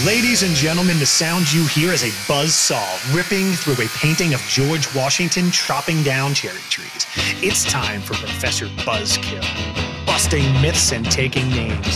Ladies and gentlemen, the sound you hear is a buzzsaw ripping through a painting of George Washington chopping down cherry trees. It's time for Professor Buzzkill, busting myths and taking names.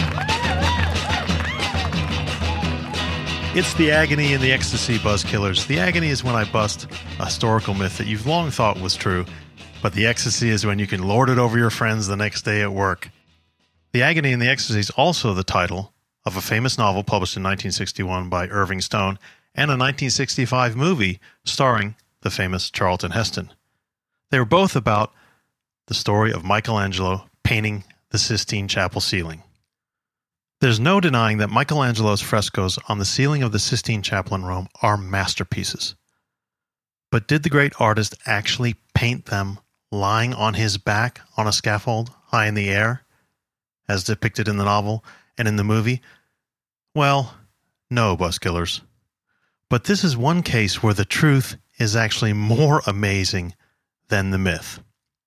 It's the agony and the ecstasy, Buzzkillers. The agony is when I bust a historical myth that you've long thought was true, but the ecstasy is when you can lord it over your friends the next day at work. The agony and the ecstasy is also the title of a famous novel published in 1961 by Irving Stone and a 1965 movie starring the famous Charlton Heston. They were both about the story of Michelangelo painting the Sistine Chapel ceiling. There's no denying that Michelangelo's frescoes on the ceiling of the Sistine Chapel in Rome are masterpieces. But did the great artist actually paint them lying on his back on a scaffold high in the air, as depicted in the novel and in the movie? Well, no, Buzzkillers. But this is one case where the truth is actually more amazing than the myth.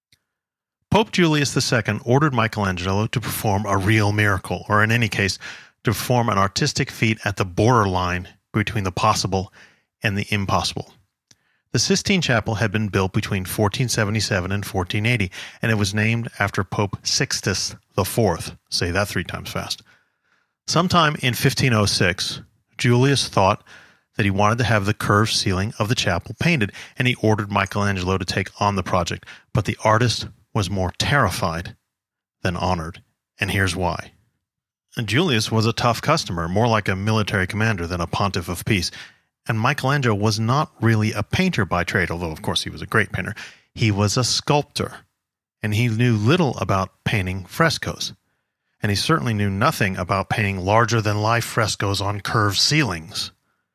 Pope Julius II ordered Michelangelo to perform a real miracle, or in any case, to perform an artistic feat at the borderline between the possible and the impossible. The Sistine Chapel had been built between 1477 and 1480, and it was named after Pope Sixtus IV. Say that 3 times fast. Sometime in 1506, Julius thought that he wanted to have the curved ceiling of the chapel painted, and he ordered Michelangelo to take on the project. But the artist was more terrified than honored, and here's why. Julius was a tough customer, more like a military commander than a pontiff of peace, and Michelangelo was not really a painter by trade, although of course he was a great painter. He was a sculptor, and he knew little about painting frescoes. And he certainly knew nothing about painting larger-than-life frescoes on curved ceilings.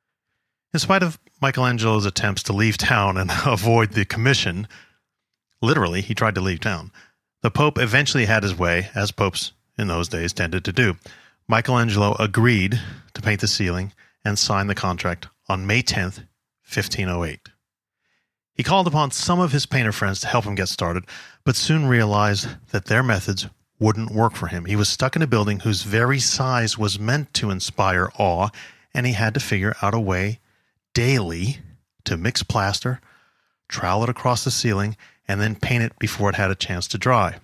In spite of Michelangelo's attempts to leave town and avoid the commission, literally, he tried to leave town, the Pope eventually had his way, as popes in those days tended to do. Michelangelo agreed to paint the ceiling and signed the contract on May 10th, 1508. He called upon some of his painter friends to help him get started, but soon realized that their methods wouldn't work for him. He was stuck in a building whose very size was meant to inspire awe, and he had to figure out a way daily to mix plaster, trowel it across the ceiling, and then paint it before it had a chance to dry.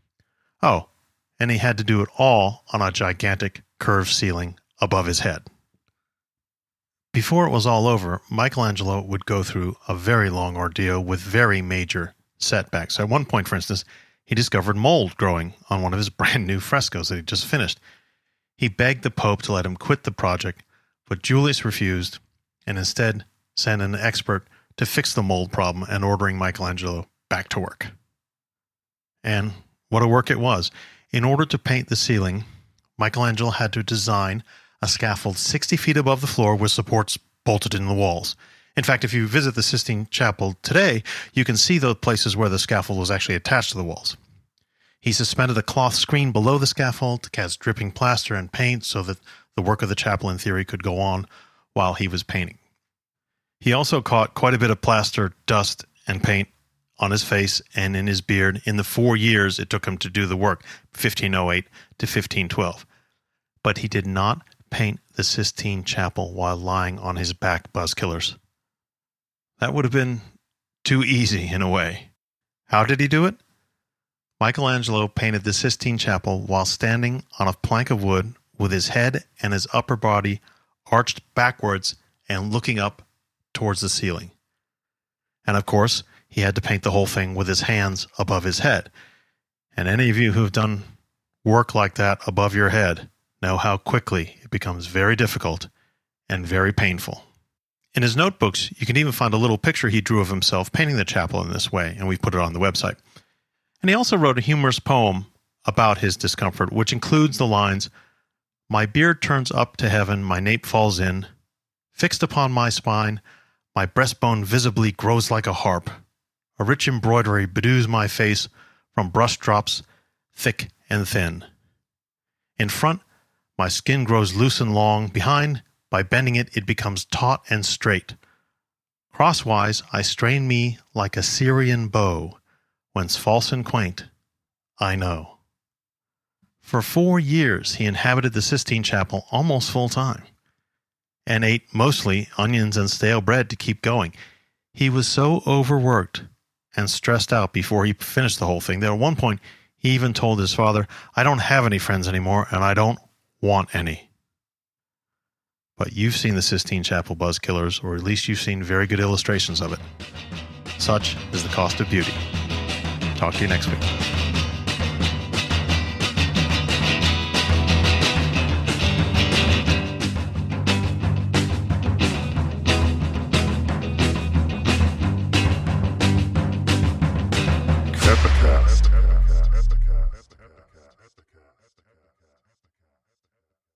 Oh, and he had to do it all on a gigantic curved ceiling above his head. Before it was all over, Michelangelo would go through a very long ordeal with very major setbacks. At one point, for instance, he discovered mold growing on one of his brand new frescoes that he just finished. He begged the Pope to let him quit the project, but Julius refused and instead sent an expert to fix the mold problem and ordering Michelangelo back to work. And what a work it was. In order to paint the ceiling, Michelangelo had to design a scaffold 60 feet above the floor with supports bolted in the walls. In fact, if you visit the Sistine Chapel today, you can see the places where the scaffold was actually attached to the walls. He suspended a cloth screen below the scaffold to cast dripping plaster and paint so that the work of the chapel, in theory, could go on while he was painting. He also caught quite a bit of plaster, dust, and paint on his face and in his beard in the 4 years it took him to do the work, 1508 to 1512. But he did not paint the Sistine Chapel while lying on his back, Buzzkillers. That would have been too easy in a way. How did he do it? Michelangelo painted the Sistine Chapel while standing on a plank of wood with his head and his upper body arched backwards and looking up towards the ceiling. And of course, he had to paint the whole thing with his hands above his head. And any of you who have done work like that above your head know how quickly it becomes very difficult and very painful. In his notebooks, you can even find a little picture he drew of himself painting the chapel in this way, and we've put it on the website. And he also wrote a humorous poem about his discomfort, which includes the lines, "My beard turns up to heaven, my nape falls in. Fixed upon my spine, my breastbone visibly grows like a harp. A rich embroidery bedews my face from brush drops thick and thin. In front, my skin grows loose and long. Behind, by bending it, it becomes taut and straight. Crosswise, I strain me like a Syrian bow, whence false and quaint, I know." For 4 years, he inhabited the Sistine Chapel almost full time. and ate mostly onions and stale bread to keep going. He was so overworked and stressed out before he finished the whole thing that at one point he even told his father, "I don't have any friends anymore, and I don't want any." But you've seen the Sistine Chapel Buzz Killers, or at least you've seen very good illustrations of it. Such is the cost of beauty. Talk to you next week.